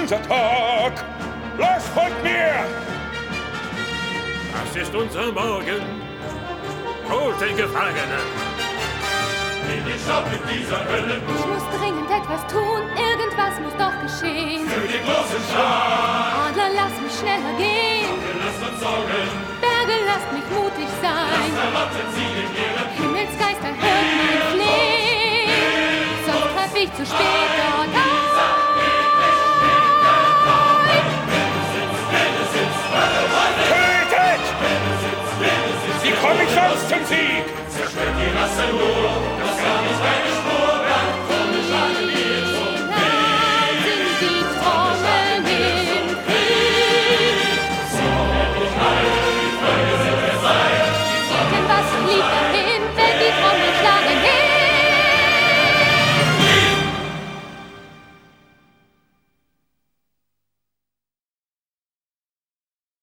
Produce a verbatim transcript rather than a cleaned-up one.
unser Tag. Los, folgt mir! Das ist unser Morgen. Holt den Gefangenen. In den Staub mit dieser Hölle. Ich muss dringend etwas tun. Irgendwas muss doch geschehen. Für den großen Schlag. Adler, lass mich schneller gehen. Wir lasst uns sorgen. Berge, lasst mich mutig sein. Lasst erwarten Sie den Ehren. Himmelsgeister, hört mein Flehen. Sonst treff ich zu spät dort ein. Tötet! Sie kommen sonst zum Sieg! Zerstört die Rasse nur.